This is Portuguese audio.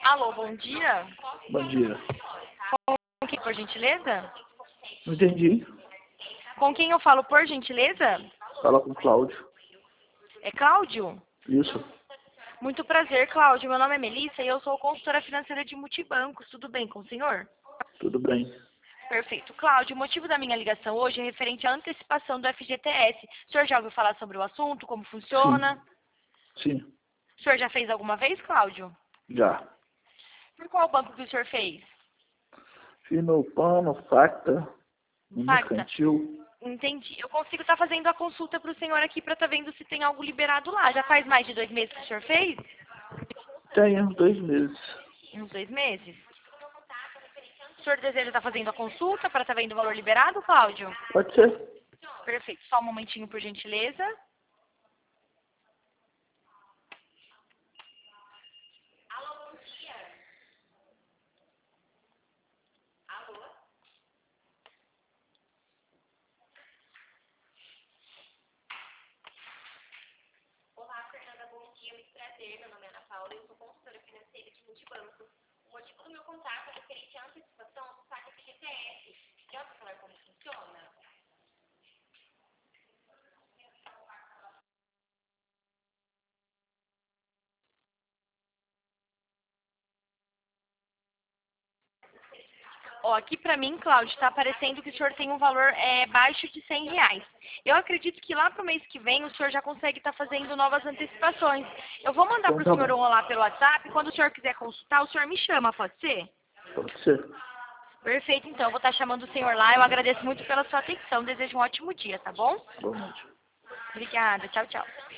Alô, bom dia. Bom dia. Com quem, por gentileza? Não entendi. Com quem eu falo, por gentileza? Fala com o Cláudio. É Cláudio? Isso. Muito prazer, Cláudio. Meu nome é Melissa e eu sou consultora financeira de Multibancos. Tudo bem com o senhor? Tudo bem. Perfeito. Cláudio, o motivo da minha ligação hoje é referente à antecipação do FGTS. O senhor já ouviu falar sobre o assunto, como funciona? Sim. O senhor já fez alguma vez, Cláudio? Já. Por qual banco que o senhor fez? Fiz no PAN, no Facta, no Facta. Mercantil. Entendi. Eu consigo estar fazendo a consulta para o senhor aqui para estar vendo se tem algo liberado lá. Já faz mais de 2 meses que o senhor fez? Tenho 2 meses. Uns 2 meses? O senhor deseja estar fazendo a consulta para estar vendo o valor liberado, Cláudio? Pode ser? Perfeito. Só um momentinho, por gentileza. Olá, Fernanda, bom dia, muito prazer. Meu nome é Ana Paula e eu sou consultora financeira de Multibanco. O motivo do meu contato é referente à antecipação do saque FGTS. Já ouviu falar como funciona? Ó, aqui pra mim, Cláudio, está aparecendo que o senhor tem um valor baixo de R$ 100. Eu acredito que lá pro mês que vem o senhor já consegue estar fazendo novas antecipações. Eu vou mandar Então pro tá senhor bom. um lá pelo WhatsApp. Quando o senhor quiser consultar, o senhor me chama, pode ser? Pode ser. Perfeito, então. Eu vou estar chamando o senhor lá. Eu agradeço muito pela sua atenção. Desejo um ótimo dia, tá bom? Boa noite. Obrigada. Tchau, tchau.